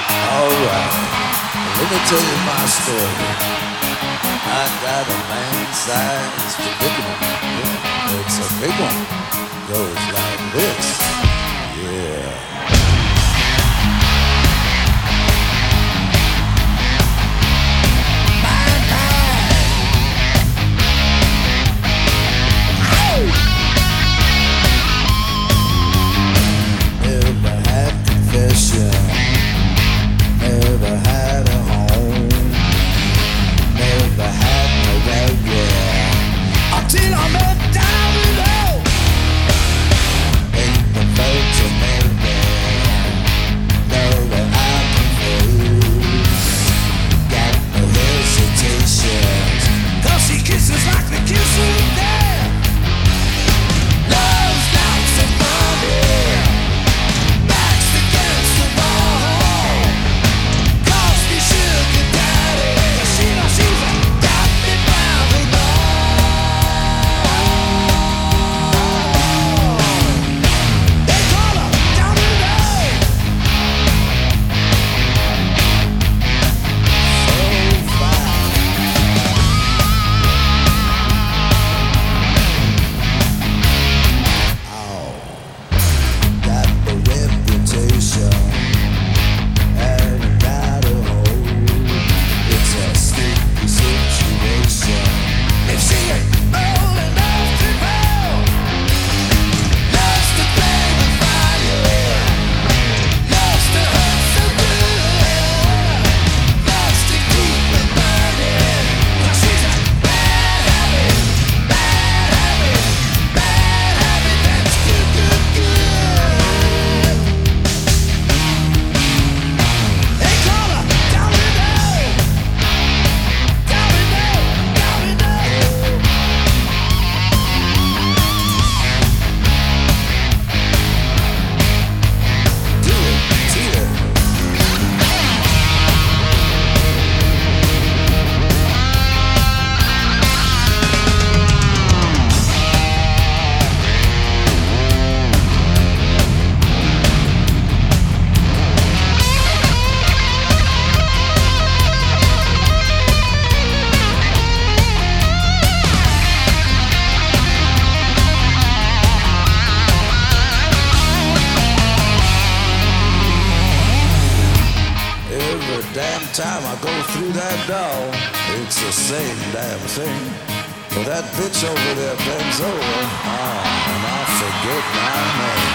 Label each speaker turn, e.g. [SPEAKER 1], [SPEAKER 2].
[SPEAKER 1] Alright, let me tell you my story. I got a man-sized predicament. Yeah, it's a big one. Goes like this. Yeah. Never had confession. Never had a home. Never had nowhere, yeah. Until I met down below. Ain't the folks of America know that I confess. Got no hesitations. 'Cause he kisses like the kiss of death. Love's like some money. Backs against the wall. Calls me sugar daddy. She's got me round the They call her down below. So fine. Got the reputation and got a hold. It's a sticky situation. If she ain't old enough to know, loves to play with fire, loves to hurt so good, loves to keep it burning. 'Cause she's a bad habit, bad habit, bad habit that's good, good, good. They call her down below, down below, down below. Do it, Tina. Every damn time I go through that door, it's the same damn thing. But that bitch over there bends over, and I forget my name.